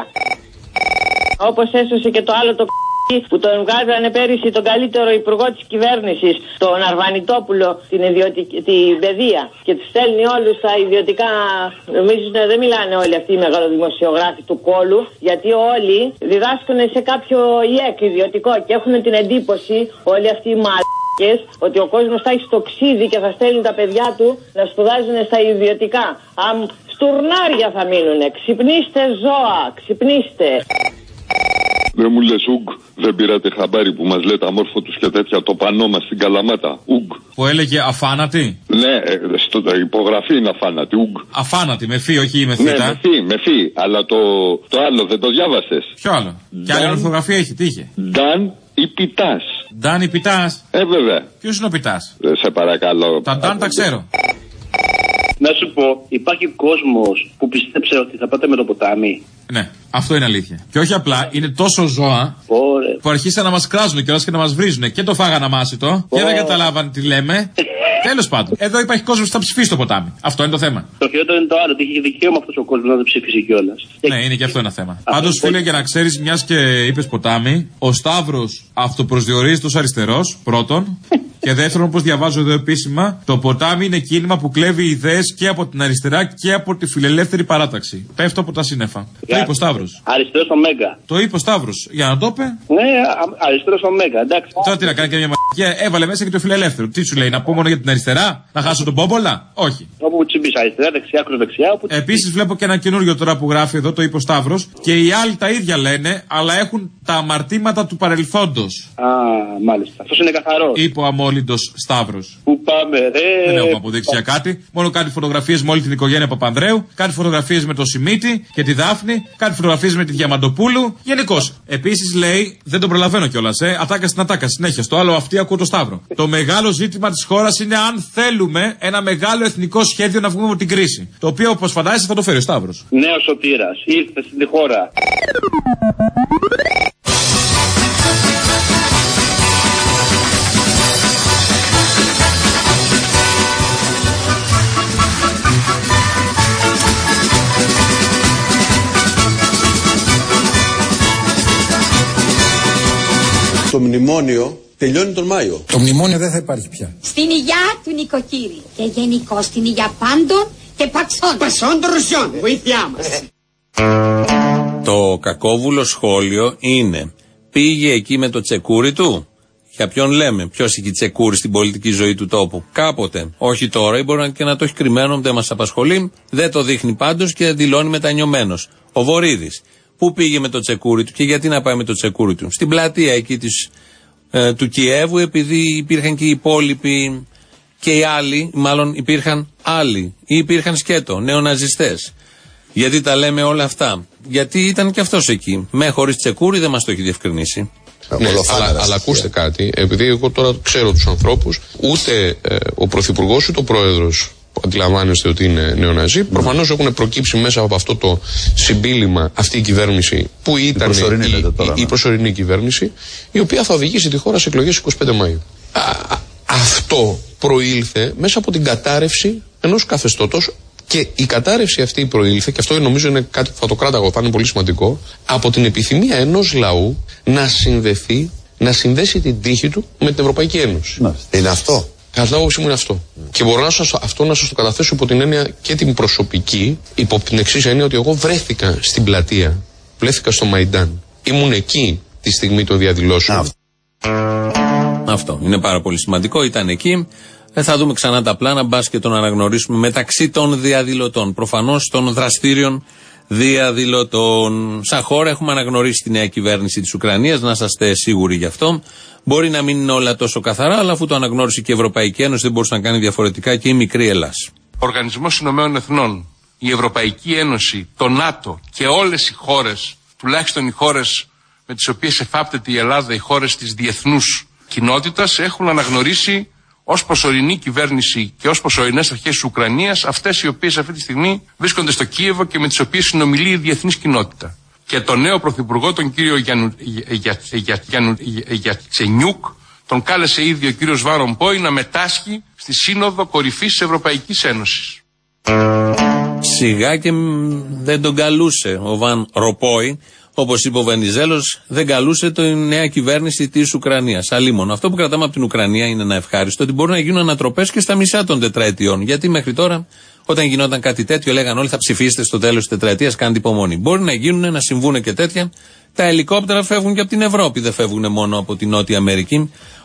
Όπως έσωσε και το άλλο το που τον βγάζανε πέρυσι τον καλύτερο υπουργό της κυβέρνησης, τον Αρβανιτόπουλο, την παιδεία. Και τους στέλνει όλους τα ιδιωτικά. Νομίζουν δεν μιλάνε όλοι αυτοί οι μεγαλοδημοσιογράφοι του κόλου, γιατί όλοι διδάσκουν σε κάποιο ιεκ ιδιωτικό και έχουν την εντύπωση όλοι αυτοί οι ότι ο κόσμος θα έχει στο ξύδι και θα στέλνει τα παιδιά του να σπουδάζουν στα ιδιωτικά. Στουρνάρια θα μείνουνε. Ξυπνήστε ζώα, ξυπνήστε. Δεν μου λες Ουγγ, δεν πήρατε χαμπάρι που μας λέτε αμόρφωτους και τέτοια το πανό μας στην Καλαμάτα, Ουγγ. Που έλεγε αφάνατη. Ναι, στο υπογραφή είναι αφάνατη, Ουγγ. Αφάνατη, με φύ, όχι με θήτα. Ναι, με φύ, αλλά το άλλο δεν το διάβασες. Ποιο άλλο? Και άλλη ορθογραφία έχει, τι είχε? Νταν ή Πιτάς. Νταν ή Πιτάς. Βέβαια. Ποιος είναι ο Πιτάς? Σε παρακαλώ. Τα Νταν τα ξέρω. Να σου πω, υπάρχει κόσμος που πιστέψε ότι θα πάτε με το ποτάμι. Ναι, αυτό είναι αλήθεια. Και όχι απλά, είναι τόσο ζώα που αρχίσαν να μας κράζουν κιόλας και να μας βρίζουν. Και το φάγαν αμάσιτο και δεν καταλάβαν τι λέμε. Τέλος πάντων, εδώ υπάρχει κόσμος που θα ψηφίσει το ποτάμι. Αυτό είναι το θέμα. Το χειρότερο είναι το άλλο, ότι έχει δικαίωμα αυτός ο κόσμος να το ψηφίσει κιόλας. Ναι, είναι και αυτό ένα θέμα. Πάντως, φίλε, για να ξέρεις, μιας και είπες ποτάμι, ο Σταύρος αυτοπροσδιορίζεται ως αριστερός, πρώτον. Και δεύτερον, όπως διαβάζω εδώ επίσημα, το ποτάμι είναι κίνημα που κλέβει ιδέες και από την αριστερά και από τη φιλελεύθερη παράταξη. Πέφτω από τα σύννεφα. Το είπε ο Σταύρος. Αριστερός Ωμέγα. Το είπε ο Σταύρος. Για να το είπε. Ναι, αριστερός Ωμέγα, εντάξει. Τώρα τι να κάνει και μια μαγική. Έβαλε μέσα και το φιλελεύθερο. Τι σου λέει, να πω μόνο για την αριστερά, να χάσω τον Πόμπολα? Όχι. Όπου τσιμπείς αριστερά, δεξιά, ακροδεξιά. Επίσης βλέπω και ένα καινούριο τώρα που γράφει εδώ, το είπε ο Σταύρος. Και οι άλλοι τα ίδια λένε, αλλά έχουν τα αμαρτήματα του παρελθόντος. Α, μάλιστα. Αυτό είναι καθαρό. Είπε ο αμόλυντος Σταύρος. Πού πάμε, ρε. Δεν έχουμε αποδείξει για κάτι. Μόνο κάτι φωτογραφίες με όλη την οικογένεια Παπανδρέου, κάτι φωτογραφίες με το Σιμίτη και τη Δάφνη, κάτι φωτογραφίες με τη Διαμαντοπούλου. Γενικώς. Επίσης λέει, δεν τον προλαβαίνω κιόλας, ατάκα στην ατάκα, συνέχεια. Στο άλλο αυτή ακούω το Σταύρο. Το μεγάλο ζήτημα της χώρας είναι αν θέλουμε ένα μεγάλο εθνικό σχέδιο να βγούμε από την κρίση. Το οποίο, όπως φαντάζεσαι, θα το φέρει ο Σταύρος. Νέος σωτήρας, ήρθε στην χώρα. Το μνημόνιο τελειώνει τον Μάιο. Το μνημόνιο δεν θα υπάρχει πια. Στην υγειά του νοικοκύρη και γενικώ στην υγειά πάντων και παξών. Πασών των Ρωσιών, βοήθειά μας. Το κακόβουλο σχόλιο είναι, πήγε εκεί με το τσεκούρι του. Για ποιον λέμε, ποιος έχει τσεκούρι στην πολιτική ζωή του τόπου? Κάποτε, όχι τώρα, ή μπορεί και να το έχει κρυμμένο, δεν μας απασχολεί, δεν το δείχνει πάντως και δηλώνει μετανιωμένος. Ο Βορίδης, πού πήγε με το τσεκούρι του και γιατί να πάει με το τσεκούρι του? Στην πλατεία εκεί του Κιέβου, επειδή υπήρχαν και οι υπόλοιποι και οι άλλοι, μάλλον υπήρχαν άλλοι ή υπήρχαν σκέτο, νεοναζιστές. Γιατί τα λέμε όλα αυτά? Γιατί ήταν και αυτός εκεί. Με χωρίς τσεκούρι δεν μας το έχει διευκρινίσει. Ναι, αλλά ακούστε κάτι, επειδή εγώ τώρα ξέρω τους ανθρώπους, ούτε ο Πρωθυπουργός ούτε ο Πρόεδρος που αντιλαμβάνεστε ότι είναι νεοναζί, προφανώς έχουν προκύψει μέσα από αυτό το συμπίλημα αυτή η κυβέρνηση που ήταν η προσωρινή κυβέρνηση, η οποία θα οδηγήσει τη χώρα σε εκλογές 25 Μαΐου. Αυτό προήλθε μέσα από την κατάρρευση ενός καθεστώτος. Και η κατάρρευση αυτή προήλθε, και αυτό νομίζω είναι κάτι που θα το κράταγω, θα είναι πολύ σημαντικό, από την επιθυμία ενός λαού να συνδέσει την τύχη του με την Ευρωπαϊκή Ένωση. Είναι αυτό. Κατά την άποψή μου είναι αυτό. Και μπορώ αυτό να σας το καταθέσω υπό την έννοια και την προσωπική, υπό την εξής έννοια ότι εγώ βρέθηκα στην πλατεία, βρέθηκα στο Μαϊντάν. Ήμουν εκεί τη στιγμή των διαδηλώσεων. Αυτό είναι πάρα πολύ σημαντικό, ήταν εκεί. Θα δούμε ξανά τα πλάνα, μπας και τον αναγνωρίσουμε μεταξύ των διαδηλωτών. Προφανώς των δραστήριων διαδηλωτών. Σαν χώρα έχουμε αναγνωρίσει τη νέα κυβέρνηση της Ουκρανίας, να είσαστε σίγουροι γι' αυτό. Μπορεί να μην είναι όλα τόσο καθαρά, αλλά αφού το αναγνώρισε και η Ευρωπαϊκή Ένωση, δεν μπορούσε να κάνει διαφορετικά και η μικρή Ελλάς. Ο Οργανισμός Ηνωμένων Εθνών, η Ευρωπαϊκή Ένωση, το ΝΑΤΟ και όλες οι χώρες, τουλάχιστον οι χώρες με τις οποίες εφάπτεται η Ελλάδα, οι χώρες της διεθνούς κοινότητας, έχουν αναγνωρίσει ως προσωρινή κυβέρνηση και ως προσωρινές αρχές της Ουκρανίας αυτές οι οποίες αυτή τη στιγμή βρίσκονται στο Κίεβο και με τις οποίες συνομιλεί η διεθνής κοινότητα. Και τον νέο πρωθυπουργό, τον κύριο Γιατσενιούκ, τον κάλεσε ήδη ο κύριος Βαν Ρομπόι να μετάσχει στη Σύνοδο Κορυφής της Ευρωπαϊκής Ένωσης. Σιγά και δεν τον καλούσε ο Βαν Ρομπόι. Όπως είπε ο Βενιζέλος, δεν καλούσε τη νέα κυβέρνηση της Ουκρανίας. Αλίμονο. Αυτό που κρατάμε από την Ουκρανία είναι ένα ευχάριστο, ότι μπορούν να γίνουν ανατροπές και στα μισά των τετραετιών. Γιατί μέχρι τώρα, όταν γινόταν κάτι τέτοιο, λέγαν όλοι θα ψηφίσετε στο τέλος της τετραετίας, κάντε υπομονή. Μπορεί να γίνουν, να συμβούν και τέτοια. Τα ελικόπτερα φεύγουν και από την Ευρώπη, δεν φεύγουν μόνο από την Νότια Αμερική.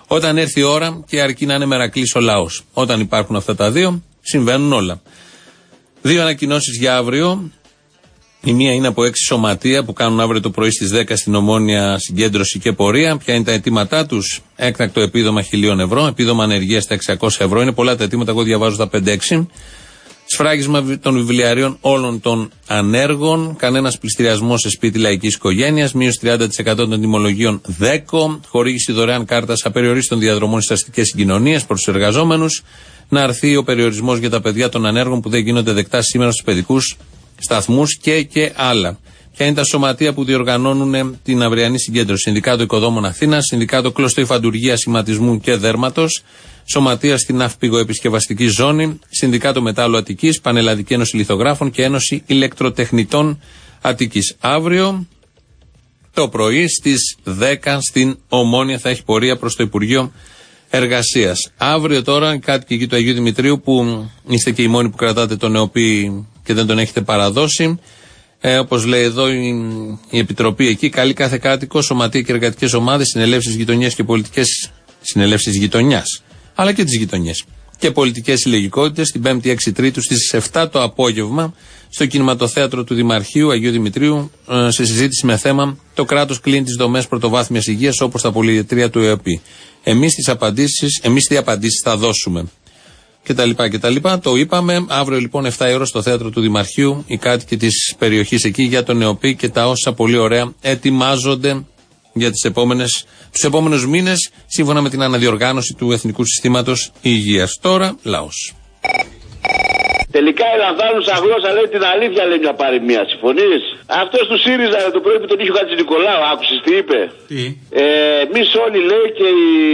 Όταν έρθει η ώρα και αρκεί να είναι μερακλής ο λαός. Όταν υπάρχουν αυτά τα δύο, συμβαίνουν όλα. 2 ανακοινώσεις για αύριο. Η μία είναι από 6 σωματεία που κάνουν αύριο το πρωί στις 10 στην Ομόνια συγκέντρωση και πορεία. Ποια είναι τα αιτήματά τους? Έκτακτο επίδομα 1.000 ευρώ, επίδομα ανεργίας στα 600 ευρώ. Είναι πολλά τα αιτήματα, εγώ διαβάζω τα 5-6. Σφράγισμα των βιβλιαρίων όλων των ανέργων. Κανένας πληστηριασμός σε σπίτι λαϊκής οικογένειας. Μείωση 30% των τιμολογίων ΔΕΚΟ. Χορήγηση δωρεάν κάρτας απεριορίστων διαδρομών στις αστικές συγκοινωνίες προς τους εργαζόμενους. Να αρθεί ο περιορισμός για τα παιδιά των ανέργων που δεν γίνονται δεκτά σήμερα στους παιδικούς σταθμούς και άλλα. Ποια είναι τα σωματεία που διοργανώνουν την αυριανή συγκέντρωση? Συνδικάτο Οικοδόμων Αθήνας, Συνδικάτο Κλωστοϊφαντουργίας, Σηματισμού και Δέρματος, Σωματεία στην Ναυπηγοεπισκευαστική Ζώνη, Συνδικάτο Μετάλλου Αττικής, Πανελλαδική Ένωση Λιθογράφων και Ένωση Ηλεκτροτεχνητών Αττικής. Αύριο το πρωί στις 10 στην Ομόνια θα έχει πορεία προς το Υπουργείο Εργασίας. Αύριο τώρα οι κάτοικοι εκεί του Αγίου Δημητρίου, που είστε και οι μόνοι που κρατάτε τον ΕΟΠΗ και δεν τον έχετε παραδώσει, όπως λέει εδώ η Επιτροπή εκεί, καλεί κάθε κάτοικο, σωματεία και εργατικές ομάδες, συνελεύσεις γειτονιάς και πολιτικές συνελεύσεις γειτονιάς, αλλά και τις γειτονιές και πολιτικές συλλογικότητες την 5η 6 Τρίτου στις 7 το απόγευμα στο Κινηματοθέατρο του Δημαρχείου Αγίου Δημητρίου, σε συζήτηση με θέμα το κράτος κλείνει τις δομές πρωτοβάθμιας υγείας όπως τα πολυιατρία του ΕΟΠΗ. Εμείς τι απαντήσεις θα δώσουμε. κτλ. Το είπαμε. Αύριο λοιπόν 7 η ώρα στο θέατρο του Δημαρχείου οι κάτοικοι της περιοχής εκεί για τον ΕΟΠΗ και τα όσα πολύ ωραία ετοιμάζονται για τους επόμενους μήνες σύμφωνα με την αναδιοργάνωση του Εθνικού Συστήματος Υγείας. Τώρα λαός. Τελικά η λανθάνουσα γλώσσα λέει την αλήθεια, λέει μια παροιμία. Συμφωνείς? Αυτός του ΣΥΡΙΖΑ το πρωί που τον είχε ο Χατζηνικολάου, άκουσες τι είπε? Τι? Εμείς όλοι λέει και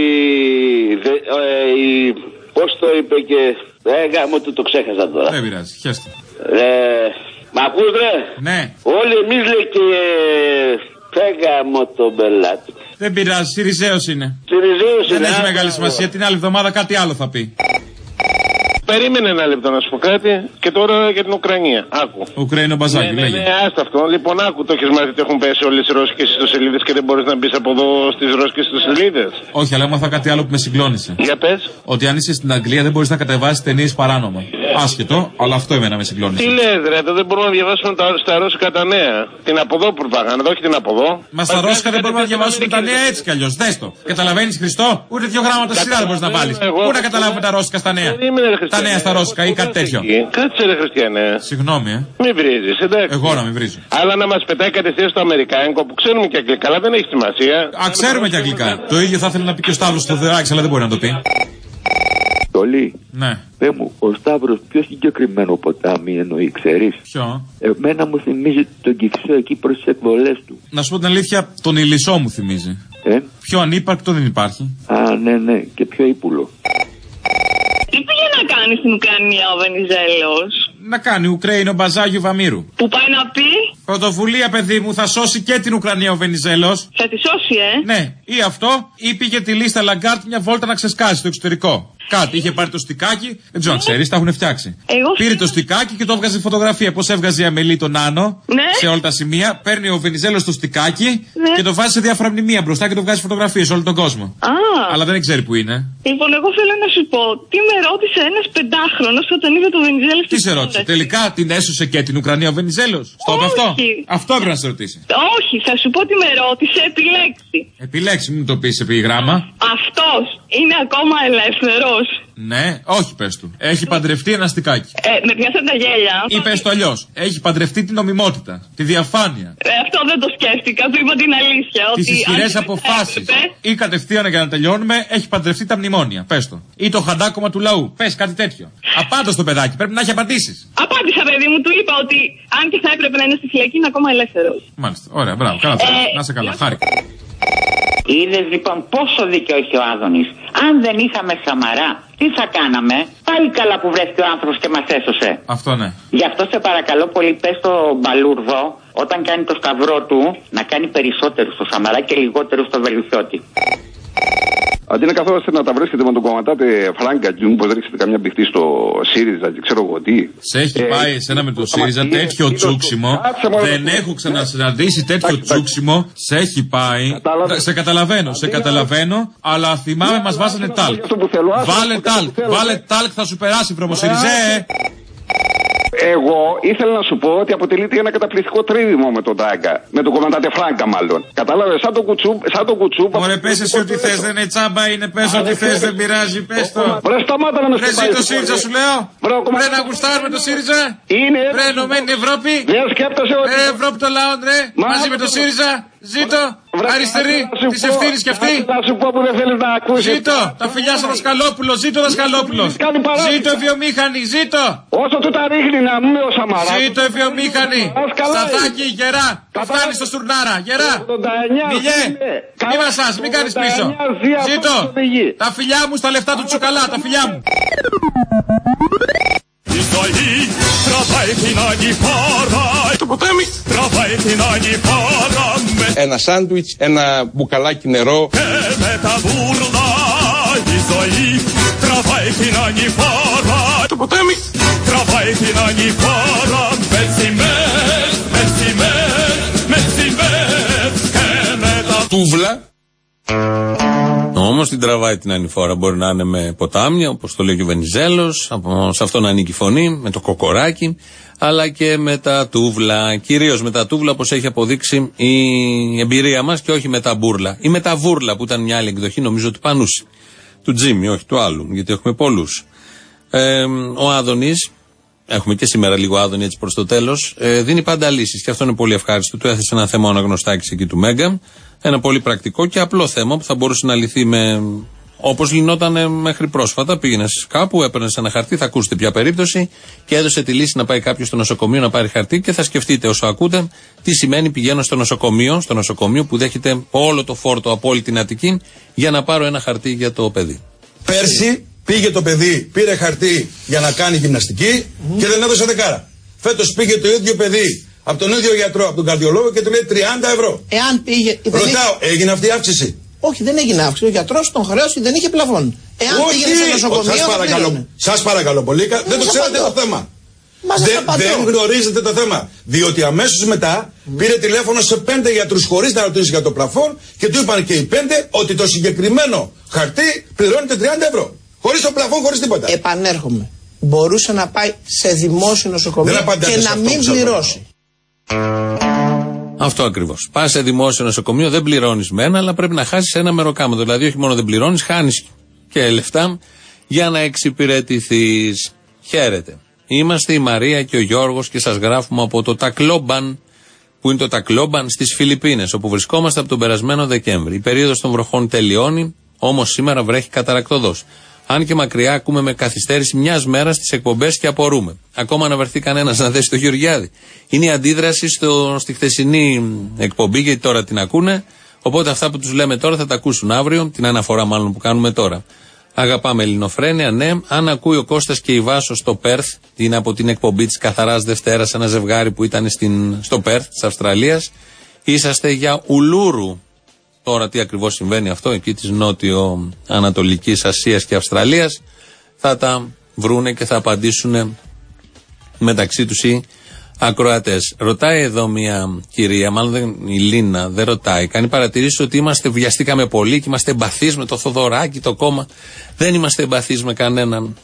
πώς το είπε και... Γάμο του το ξέχασα τώρα. Δεν πειράζει, χέστε. Μ' ακούς ρε? Ναι. Όλοι εμείς λέει και... Γάμο τον πελάτη. Δεν πειράζει, Συριζέος είναι. Συριζέος είναι. Δεν έχει μεγάλη σημασία, την άλλη εβδομάδα κάτι άλλο θα πει. Περίμενε ένα λεπτό να σου πω κάτι και τώρα για την Ουκρανία. Άκου. Ουκρανικό μπαζάκι, λέγε. Ναι, άστα αυτό. Λοιπόν, άκου, το έχεις μάθει ότι έχουν πέσει όλες οι ρώσικες ιστοσελίδες και δεν μπορείς να μπεις από εδώ στις ρώσικες ιστοσελίδες? Όχι, αλλά έμαθα κάτι άλλο που με συγκλώνησε. Για πες. Ότι αν είσαι στην Αγγλία δεν μπορείς να κατεβάσεις ταινίες παράνομα. Άσχετο, αλλά αυτό εμένα με συγκλώνησε. Τι λες, ρε, δεν μπορούμε να διαβάσουμε στα ρώσικα τα νέα. Την από εδώ προπαγάνδα, όχι την από εδώ. Μα στα ρώσικα δεν μπορούμε να διαβάσουμε τα νέα έτσι κι αλλιώς. Δες το. Καταλαβαίνεις, Χριστό, ούτε 2 γράμματα σειρά δεν μπορείς να βάλεις. Πού να καταλάβουμε τα ρώσικα στα νέα. Τα νέα στα ρώσικα ή κάτι τέτοιο. Κάτσε ρε Χριστιανέ. Συγγνώμη, Μην βρίζεις, εντάξει. Εγώ να μην βρίζω. Αλλά να μας πετάει κατευθείαν στο αμερικάνικο που ξέρουμε και αγγλικά, αλλά δεν έχει σημασία. Α, ξέρουμε και αγγλικά. Το ίδιο θα ήθελε να πει και ο Σταύρος στο Δεράξ, αλλά δεν μπορεί να το πει. Τολί. Ναι. Πες μου, ο Σταύρος ποιο συγκεκριμένο ποτάμι εννοεί, ξέρεις? Ποιο? Εμένα μου θυμίζει τον Κυφσό εκεί προς τις εκβολές του. Να σου πω την αλήθεια, τον Ηλισσό μου θυμίζει. Πιο ανύπαρκτο δεν υπάρχει. Α, ναι, και πιο ύπουλο. Τι πήγε να κάνει στην Ουκρανία ο Βενιζέλος? Να κάνει Ουκραίνο μπαζάγιο Βαμύρου. Που πάει να πει? Πρωτοβουλία, παιδί μου, θα σώσει και την Ουκρανία ο Βενιζέλος. Θα τη σώσει, Ναι, ή αυτό, ή πήγε τη λίστα Λαγκάρτ μια βόλτα να ξεσκάσει στο εξωτερικό. Κάτι, είχε πάρει το στικάκι, δεν ξέρω αν ξέρεις, τα έχουν φτιάξει. Πήρε το στικάκι και το έβγαζε φωτογραφία. Πώς έβγαζε η Αμελή τον Άνω, σε όλα τα σημεία. Παίρνει ο Βενιζέλος το στικάκι και το βάζει σε διάφορα μνημεία μπροστά και το βγάζει φωτογραφίες σε όλο τον κόσμο. Αλλά δεν ξέρει που είναι. Λοιπόν, εγώ θέλω να σου πω, τι με ρώτησε ένας 5χρονος όταν είδε το Βενιζέλος. Τι σε ρώτησε, τελικά την έσωσε και την Ουκρανία ο Βενιζέλος? Στο είπε αυτό? Αυτό έπρεπε να σε ρωτήσει. Όχι, θα σου πω τι με ρώτησε, επιλέξει. Επιλέξει, μην το πει επιγράμμα. Αυτός είναι ακόμα ελεύθερος? Ναι, όχι πες του. Έχει παντρευτεί ένα στικάκι. Με πιάσαν τα γέλια. Ή πες το αλλιώς. Έχει παντρευτεί την νομιμότητα, τη διαφάνεια. Αυτό δεν το σκέφτηκα, του είπα την αλήθεια. Τις ισχυρές αποφάσεις. Ή κατευθείαν για να τελειώνουμε, έχει παντρευτεί τα μνημόνια. Πες το. Ή το χαντάκωμα του λαού. Πες κάτι τέτοιο. Απάντα στο παιδάκι, πρέπει να έχει απαντήσεις. Απάντησα, παιδί μου, του είπα ότι αν και θα έπρεπε να είναι στη φυλακή, είναι ακόμα ελεύθερος. Μάλιστα. Ωραία, μπράβο. Καλά, να σε καλά. Χάρηκα. Είδες λοιπόν πόσο δίκαιο έχει ο Άδωνης. Αν δεν είχαμε Σαμαρά, τι θα κάναμε? Πάλι καλά που βρέθηκε ο άνθρωπος και μας έσωσε. Αυτό ναι. Γι' αυτό σε παρακαλώ πολύ, πες στο Μπαλούρδο, όταν κάνει το σταυρό του, να κάνει περισσότερο στο Σαμαρά και λιγότερο στο Βελουχιώτη. Αντί να καθόμαστε να τα βρίσκετε με τον κομματάτε Φράγκα και μήπως ρίξετε καμιά μπιχτή στο ΣΥΡΙΖΑ και ξέρω εγώ τι. Σε έχει πάει εσένα με το ΣΥΡΙΖΑ τέτοιο τσούξιμο. Δεν έχω ξανασυναντήσει τέτοιο τσούξιμο. Σε έχει πάει. Σε καταλαβαίνω, αλλά θυμάμαι μας βάζανε τάλκ. Βάλε τάλκ, θα σου περάσει βρωμοσυριζέ. Εγώ ήθελα να σου πω ότι αποτελείται ένα καταπληκτικό τρίδημο με τον Τάγκα. Με τον κομμαντάτε Φράγκα, μάλλον. Κατάλαβε, σαν το κουτσούπ. Μωρέ, πες εσύ ό,τι θες, δεν είναι τσάμπα, είναι πες ό,τι θες, δεν πειράζει, πες το. Βρε, σταμάτα να με σκεφτείς. Βρε, το ΣΥΡΙΖΑ σου λέω. Βρε, να γουστάρουμε το ΣΥΡΙΖΑ. Είναι. Βρε, ενωμένη Ευρώπη. Δεν σκέπτεσαι ότι. Ευρώπη το λαό, ρε. Μαζί με το ΣΥΡΙΖΑ. Ζήτω, αριστερή, της ευθύνης κι αυτή. Θα σου πω που δεν θέλεις να ακούσεις. Ζήτω, τα φιλιά στο Δασκαλόπουλο, ζήτω Δασκαλόπουλο. Ζήτω η βιομήχανη, ζήτω. Όσο του τα ρίχνει να μου ο Σαμαράς. Ζήτω η βιομήχανη. Σταθάκι, γερά. Θα φτάνει στο Στουρνάρα, γερά. Μιλιέ, μη μασάς, μην κάνεις πίσω. Ζήτω, τα φιλιά μου στα λεφτά του Τσουκαλά, τα φιλιά μου. Το ποτάμι. Ένα σάντουιτς, ένα μπουκαλάκι νερό. Το ποτάμι. Τούβλα. Όμως την τραβάει την ανηφόρα. Μπορεί να είναι με ποτάμια, όπως το λέει και ο Βενιζέλος, σε αυτό να ανήκει η φωνή, με το κοκοράκι, αλλά και με τα τούβλα. Κυρίως με τα τούβλα, όπως έχει αποδείξει η εμπειρία μας, και όχι με τα μπούρλα. Ή με τα βούρλα, που ήταν μια άλλη εκδοχή, νομίζω του Πανούση. Του Τζίμι, όχι του άλλου, γιατί έχουμε πολλούς. Ο Άδωνης, έχουμε και σήμερα λίγο Άδωνη έτσι προς το τέλος, δίνει πάντα λύσεις. Και αυτό είναι πολύ ευχάριστο. Του έθεσε ένα θέμα ο αναγνωστάκης εκεί του Μέγκα. Ένα πολύ πρακτικό και απλό θέμα που θα μπορούσε να λυθεί όπως λυνόταν μέχρι πρόσφατα. Πήγαινε κάπου, έπαιρνε ένα χαρτί, θα ακούσετε ποια περίπτωση, και έδωσε τη λύση να πάει κάποιος στο νοσοκομείο να πάρει χαρτί, και θα σκεφτείτε όσο ακούτε τι σημαίνει πηγαίνω στο νοσοκομείο που δέχεται όλο το φόρτο από όλη την Αττική για να πάρω ένα χαρτί για το παιδί. Πέρσι πήγε το παιδί, πήρε χαρτί για να κάνει γυμναστική και δεν έδωσε δεκάρα. Φέτος πήγε το ίδιο παιδί από τον ίδιο γιατρό, από τον καρδιολόγο, και του λέει 30 ευρώ. Εάν πήγε. Ρωτάω, έγινε αυτή η αύξηση? Όχι, δεν έγινε αύξηση. Ο γιατρός τον χρέωσε, δεν είχε πλαφόν. Εάν πήγαινε σε νοσοκομείο. Σας παρακαλώ πολύ, δεν το ξέρετε το θέμα. Δεν γνωρίζετε το θέμα. Διότι αμέσως μετά πήρε τηλέφωνο σε 5 γιατρούς χωρίς να ρωτήσει για το πλαφόν, και του είπαν και οι 5 ότι το συγκεκριμένο χαρτί πληρώνεται 30 ευρώ. Χωρίς το πλαφόν, χωρίς τίποτα. Επανέρχομαι. Μπορούσε να πάει σε δημόσιο νοσοκομείο και να μην πληρώσει. Αυτό ακριβώς. Πας σε δημόσιο νοσοκομείο, δεν πληρώνεις μένα, αλλά πρέπει να χάσεις ένα μεροκάματο. Δηλαδή, όχι μόνο δεν πληρώνεις, χάνεις και λεφτά για να εξυπηρετηθείς. Χαίρετε. Είμαστε η Μαρία και ο Γιώργος και σας γράφουμε από το Τακλόμπαν, που είναι το Τακλόμπαν στις Φιλιππίνες, όπου βρισκόμαστε από τον περασμένο Δεκέμβρη. Η περίοδος των βροχών τελειώνει, όμως σήμερα βρέχει καταρακτωδώς. Αν και μακριά, ακούμε με καθυστέρηση μιας μέρας τις εκπομπές και απορούμε. Ακόμα να βρεθεί κανένας να δέσει το Γεωργιάδη. Είναι η αντίδραση στη χθεσινή εκπομπή, γιατί τώρα την ακούνε. Οπότε αυτά που τους λέμε τώρα θα τα ακούσουν αύριο, την αναφορά μάλλον που κάνουμε τώρα. Αγαπάμε Ελληνοφρένεια, ναι. Αν ακούει ο Κώστας και η Βάσο στο Πέρθ, είναι από την εκπομπή της Καθαράς Δευτέρας, ένα ζευγάρι που ήταν στο Πέρθ της Αυστραλίας. Είσαστε για Ουλούρου. Τώρα τι ακριβώς συμβαίνει αυτό εκεί της Νότιο-Ανατολικής Ασίας και Αυστραλίας, θα τα βρούνε και θα απαντήσουν μεταξύ τους οι ακροατές. Ρωτάει εδώ μια κυρία, μάλλον η Λίνα, δεν ρωτάει, κάνει παρατηρήσεις ότι βιαστήκαμε πολύ και είμαστε εμπαθείς με το Θοδωράκι, το κόμμα. Δεν είμαστε εμπαθείς με κανέναν.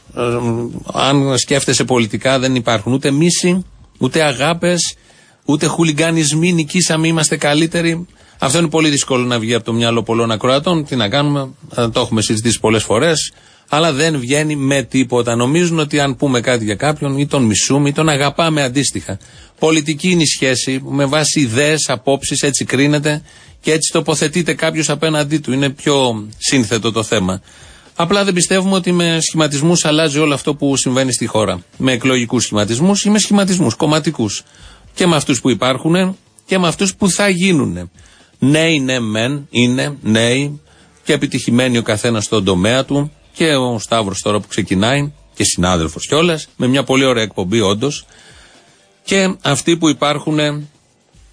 Αν σκέφτεσαι πολιτικά, δεν υπάρχουν ούτε μίση, ούτε αγάπες, ούτε χουλιγκανισμοί. Νικήσαμε, είμαστε καλύτεροι. Αυτό είναι πολύ δύσκολο να βγει από το μυαλό πολλών ακροατών. Τι να κάνουμε, το έχουμε συζητήσει πολλές φορές, αλλά δεν βγαίνει με τίποτα. Νομίζουν ότι αν πούμε κάτι για κάποιον, ή τον μισούμε ή τον αγαπάμε αντίστοιχα. Πολιτική είναι η σχέση, με βάση ιδέες, απόψεις, έτσι κρίνεται και έτσι τοποθετείται κάποιος απέναντί του. Είναι πιο σύνθετο το θέμα. Απλά δεν πιστεύουμε ότι με σχηματισμούς αλλάζει όλο αυτό που συμβαίνει στη χώρα. Με εκλογικούς σχηματισμούς ή με σχηματισμούς κομματικούς. Και με αυτούς που υπάρχουν και με αυτούς που θα γίνουν. Νέοι, ναι, μεν, είναι νέοι και επιτυχημένοι ο καθένας στον τομέα του, και ο Σταύρος τώρα που ξεκινάει και συνάδελφος κιόλας, με μια πολύ ωραία εκπομπή όντως, και αυτοί που υπάρχουν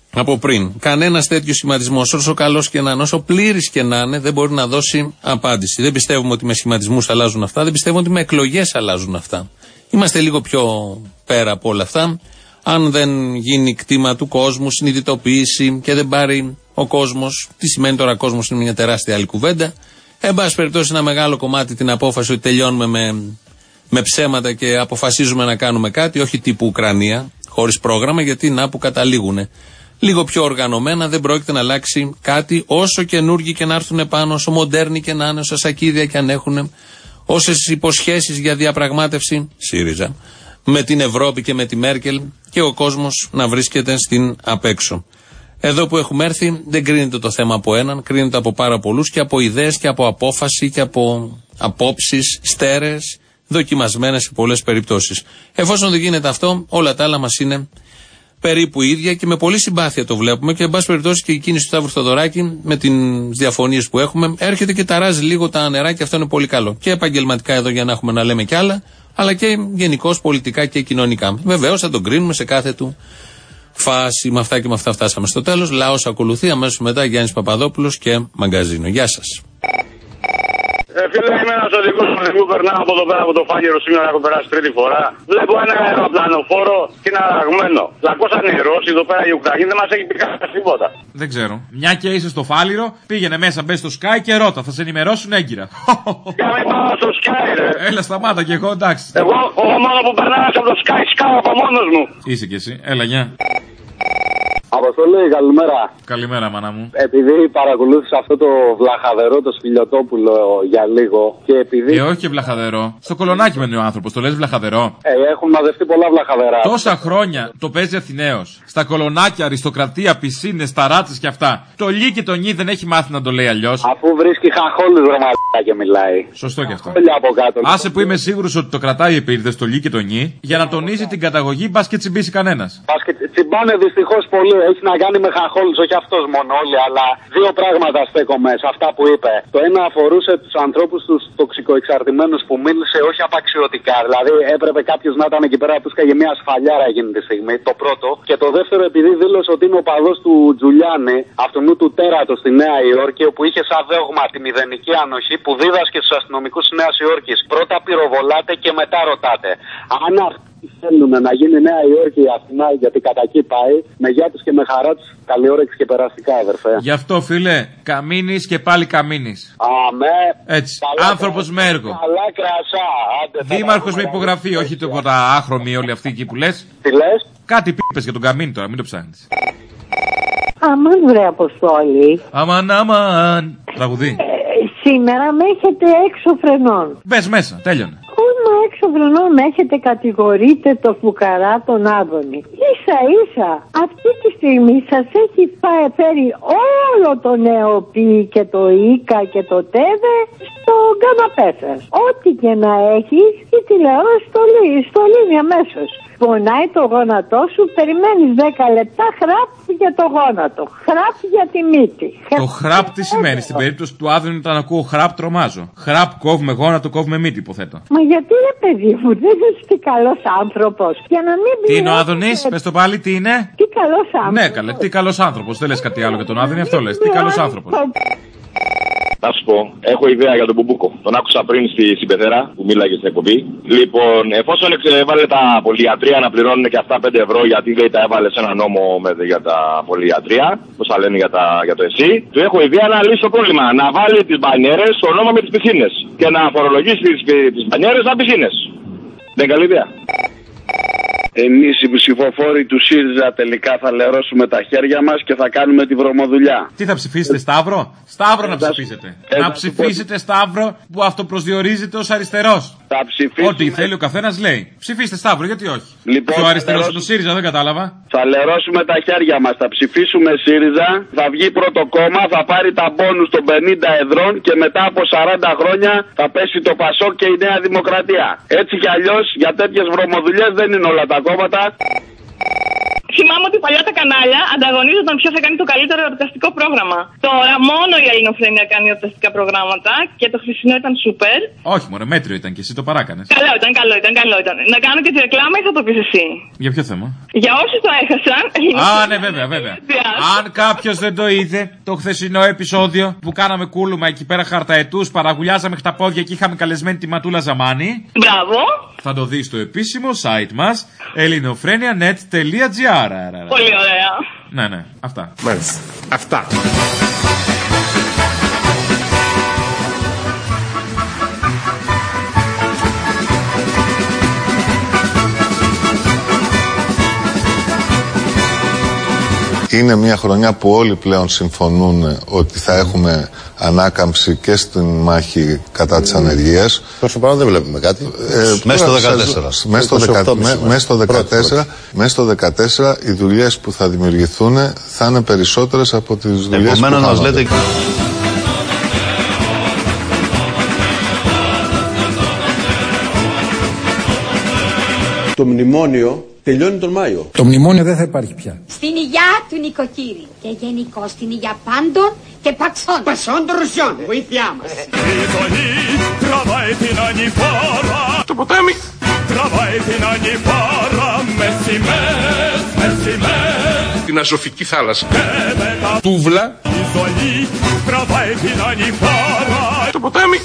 από πριν. Κανένας τέτοιος σχηματισμός, όσο καλός και να είναι, όσο πλήρης και να είναι, δεν μπορεί να δώσει απάντηση. Δεν πιστεύουμε ότι με σχηματισμούς αλλάζουν αυτά, δεν πιστεύουμε ότι με εκλογές αλλάζουν αυτά. Είμαστε λίγο πιο πέρα από όλα αυτά. Αν δεν γίνει κτήμα του κόσμου, συνειδητοποίηση και δεν πάρει ο κόσμος, τι σημαίνει τώρα κόσμος, είναι μια τεράστια άλλη κουβέντα. Εν πάση περιπτώσει, ένα μεγάλο κομμάτι την απόφαση ότι τελειώνουμε με ψέματα και αποφασίζουμε να κάνουμε κάτι, όχι τύπου Ουκρανία, χωρίς πρόγραμμα, γιατί να που καταλήγουνε. Λίγο πιο οργανωμένα, δεν πρόκειται να αλλάξει κάτι, όσο καινούργοι και να έρθουν επάνω, όσο μοντέρνοι και να είναι, όσα σακίδια και αν έχουν, όσες υποσχέσεις για διαπραγμάτευση, ΣΥΡΙΖΑ, με την Ευρώπη και με τη Μέρκελ, και ο κόσμος να βρίσκεται στην απέξω. Εδώ που έχουμε έρθει δεν κρίνεται το θέμα από έναν, κρίνεται από πάρα πολλούς και από ιδέες και από απόφαση και από απόψεις στέρεες, δοκιμασμένες σε πολλές περιπτώσεις. Εφόσον δεν γίνεται αυτό, όλα τα άλλα μας είναι περίπου ίδια και με πολύ συμπάθεια το βλέπουμε και εν πάση περιπτώσει και η κίνηση του Σταύρου Θοδωράκη με τις διαφωνίες που έχουμε έρχεται και ταράζει λίγο τα νερά και αυτό είναι πολύ καλό. Και επαγγελματικά εδώ για να έχουμε να λέμε κι άλλα, αλλά και γενικώς πολιτικά και κοινωνικά. Βεβαίως θα τον κρίνουμε σε κάθε του φάση. Με αυτά και με αυτά φτάσαμε στο τέλος. Λαός ακολουθεί, αμέσως μετά Γιάννης Παπαδόπουλος και μαγκαζίνο. Γεια σας. Φίλε, είμαι ένας οδηγός που περνάω από εδώ πέρα από το Φάγερο σήμερα, έχω περάσει τρίτη φορά. Βλέπω ένα αεροπλανοφόρο και είναι αραγμένο. Λακώσαν οι Ρώσοι εδώ πέρα, οι Ουκρανοί, δεν μας έχει πει κανένα τίποτα. Δεν ξέρω. Μια και είσαι στο Φάληρο, πήγαινε μέσα, μπες στο Sky και ρώτα, θα σε ενημερώσουν έγκυρα. Για μην πάω στο Sky, ρε. Έλα, σταμάτα κι εγώ, εντάξει. Εγώ μόνο που περνάω από το Sky, σκάω από μόνος μου. Είσαι κι εσύ, έλα, γεια. Αποστολή, καλημέρα. Καλημέρα, μάνα μου. Επειδή παρακολούθησα αυτό το βλαχαδερό, το Σπηλιοτόπουλο για λίγο και επειδή. Όχι και βλαχαδερό. Στο Κολονάκι μένει ο άνθρωπος, το λες βλαχαδερό. Έχουν μαζευτεί πολλά βλαχαδερά. Τόσα χρόνια το παίζει Αθηναίος. Στα Κολονάκια, αριστοκρατία, πισίνες, ταράτσες και αυτά. Το λί και το νι δεν έχει μάθει να το λέει αλλιώς. Αφού βρίσκει χαχόλους γραμματικά και μιλάει. Σωστό κι αυτό. Από κάτω, άσε που είμαι σίγουρος ότι το κρατάει επίτηδες το λί και το νι για να τονίζει την καταγωγή, μπας και τσιμπήσει κανένας. Τσιμπάνε δυστυχώς πολύ. Έχει να κάνει με χαχόλους, όχι αυτός μόνο όλοι, αλλά δύο πράγματα στέκομαι σε αυτά που είπε. Το ένα αφορούσε τους ανθρώπους τους τοξικοεξαρτημένους που μίλησε όχι απαξιωτικά. Δηλαδή έπρεπε κάποιος να ήταν εκεί πέρα που σκάγε μια σφαλιάρα εκείνη τη στιγμή. Το πρώτο. Και το δεύτερο, επειδή δήλωσε ότι είναι ο παδός του Τζουλιάνη, αυτού του τέρατο στη Νέα Υόρκη, όπου είχε σαν δόγμα τη μηδενική ανοχή που δίδασκε στους αστυνομικούς της Νέας Υόρκης. Πρώτα πυροβολάτε και μετά ρωτάτε. Αν θέλουν να γίνει Νέα Υόρκη η Αθηνά, γιατί κατά εκεί πάει, με γεια τους και με χαρά τους, καλή όρεξη και περαστικά, αδερφέ. Γι' αυτό, φίλε, καμίνης και πάλι καμίνης. Αμέ. Έτσι. Άνθρωπος με έργο. Καλά κρασά. Δήμαρχος με υπογραφή, όχι τίποτα άχρωμοι όλοι αυτοί εκεί που λες. Τι λες? Κάτι πίπες για τον καμίνη τώρα, μην το ψάχνεις. Αμάν, βρε Αποστόλη. Αμάν. Τραγουδί. Σήμερα με έχετε έξω φρενών. Μπες μέσα, τέλειωνε. Μα έξω φρενών με έχετε κατηγορείτε το φουκαρά τον Άδωνη. Ίσα ίσα αυτή τη στιγμή σας έχει φέρει όλο το νεοπή και το Ίκα και το ΤΕΔΕ στον καναπέ σας. Ό,τι και να έχεις η τηλεόραση στο λύνει αμέσως. Πονάει το γόνατό σου, περιμένεις 10 λεπτά χραπ για το γόνατο, χραπ για τη μύτη. Το χραπ τι σημαίνει? Στην περίπτωση του Άδωνη, όταν ακούω χραπ τρομάζω. Χραπ κόβουμε γόνατο, κόβουμε μύτη, υποθέτω. Μα γιατί ρε παιδί μου, δεν είσαι τι καλός άνθρωπος? Για να μην τι είναι ο Άδωνης, πες το πάλι, τι είναι? Τι καλός άνθρωπος. Ναι, καλέ, τι καλός άνθρωπος. Δεν λες κάτι άλλο για τον Άδωνη, αυτό λες. Τι καλός άνθρωπος. Να σου πω, έχω ιδέα για τον Μπουμπούκο. Τον άκουσα πριν στη Πεθερά που μίλαγε στην εκπομπή. Λοιπόν, εφόσον έβαλε τα πολυιατρία να πληρώνουν και αυτά 5 ευρώ, γιατί λέει τα έβαλε σε ένα νόμο για τα πολυιατρία, πώς θα λένε για το ΕΣΥ, του έχω ιδέα να λύσει το πρόβλημα. Να βάλει τις μπανιέρες στο νόμο με τις πισίνες. Και να φορολογήσει τις μπανιέρες σαν πισίνες. Δεν είναι καλή ιδέα? Εμείς οι ψηφοφόροι του ΣΥΡΙΖΑ τελικά θα λερώσουμε τα χέρια μας και θα κάνουμε τη βρωμοδουλειά. Τι θα ψηφίσετε, Σταύρο? Σταύρο να ψηφίσετε. Να ψηφίσετε Σταύρο που αυτοπροσδιορίζεται ως αριστερός. Θα ψηφίσουμε... Ό,τι θέλει ο καθένας λέει. Ψηφίστε Σταύρο, γιατί όχι? Λοιπόν, πιο αριστερός είναι το ΣΥΡΙΖΑ, δεν κατάλαβα. Θα λερώσουμε τα χέρια μας. Θα ψηφίσουμε ΣΥΡΙΖΑ. Θα βγει πρώτο κόμμα. Θα πάρει τα μπόνους των 50 εδρών. Και μετά από 40 χρόνια θα πέσει το ΠΑΣΟΚ και η Νέα Δημοκρατία. Έτσι κι αλλιώς για τέτοιες βρωμοδουλειές δεν είναι όλα τα κόμματα. θυμάμαι ότι παλιά τα κανάλια ανταγωνίζονταν ποιο θα κάνει το καλύτερο εορταστικό πρόγραμμα. Τώρα μόνο η Ελληνοφρένεια κάνει εορταστικά προγράμματα και το χθεσινό ήταν σούπερ. Όχι, μωρέ, μέτριο ήταν και εσύ το παράκανες. Καλό ήταν. Να κάνω και τη ρεκλάμα ή θα το πεις εσύ? Για ποιο θέμα? Για όσους το έχασαν. Α, ναι, βέβαια. Αν κάποιος δεν το είδε, το χθεσινό επεισόδιο που κάναμε κούλουμα εκεί πέρα χαρταετούς, παραγουλιάζαμε τα πόδια και είχαμε καλεσμένη τη Ματούλα Ζαμάνη. Μπράβο. Θα το δεις στο επίσημο site μας ελληνοφρένια.net.gr. Πολύ ωραία. Ναι, αυτά. Μάλιστα. Αυτά. Είναι μια χρονιά που όλοι πλέον συμφωνούν ότι θα έχουμε ανάκαμψη και στην μάχη κατά της ανεργίας. Προς το παρόν δεν βλέπουμε κάτι. Μέσα στο 14 οι δουλειές που θα δημιουργηθούν θα είναι περισσότερες από τις δουλειές που χάνονται. Το μνημόνιο τελειώνει τον Μάιο. Το μνημόνιο δεν θα υπάρχει πια. Στην υγειά του νοικοκύρη και γενικώ στην υγειά πάντων και παξών. Πασών των Ρωσιών, βοήθειά μας. Το ποτάμι. Την Αζωφική θάλασσα. Τούβλα. Το ποτάμι.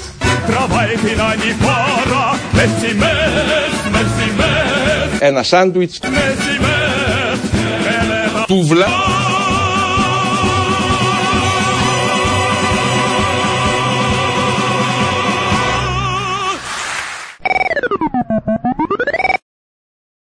Ένα σάντουιτς. Τούβλα.